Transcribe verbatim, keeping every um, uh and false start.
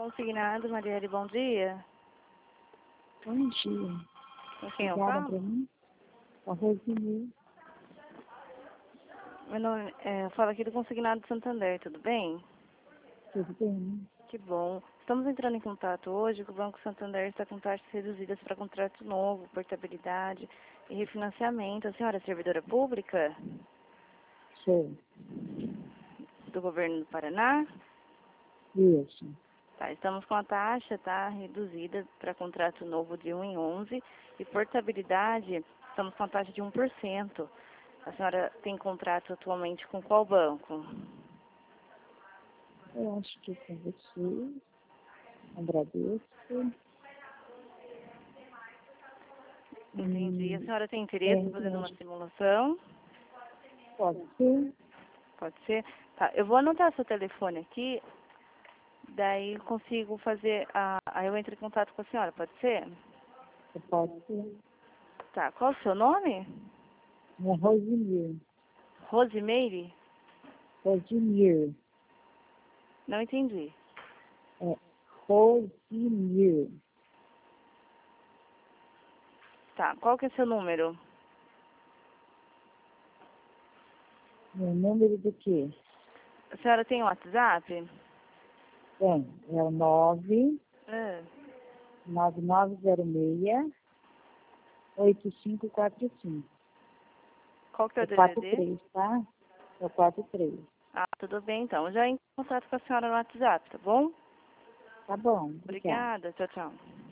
Consignado, Marielle, bom dia. Bom dia. Com quem eu Ligaram falo? para mim? A Rosinei. Meu nome é, eu falo aqui do Consignado de Santander, tudo bem? Tudo bem? Que bom. Estamos entrando em contato hoje, que o Banco Santander está com taxas reduzidas para contrato novo, portabilidade e refinanciamento. A senhora é servidora pública Sou. do governo do Paraná? Isso. Tá, estamos com a taxa tá, reduzida para contrato novo de um em onze e portabilidade, estamos com a taxa de um por cento. A senhora tem contrato atualmente com qual banco? Eu acho que com você. Agradeço. Entendi. A Hum, senhora tem interesse em é, fazer eu uma acho que simulação? pode ser. Pode ser? Tá, eu vou anotar seu telefone aqui, daí eu consigo fazer, a, aí eu entro em contato com a senhora, pode ser? Pode ser. Tá, qual o seu nome? É Rosimir. Rosimeire? Rosimir. Não entendi. É Rosimir. Tá, qual que é seu número? Meu número do quê? A senhora tem WhatsApp? Tem. É o nove Ah, nove nove zero seis oito cinco quatro cinco. qual que é É o quatro D D D? três, tá? É quatro três. Ah, tudo bem então. Eu já entro em contato com a senhora no WhatsApp, tá bom? Tá bom. Obrigada. Obrigada, tchau, tchau.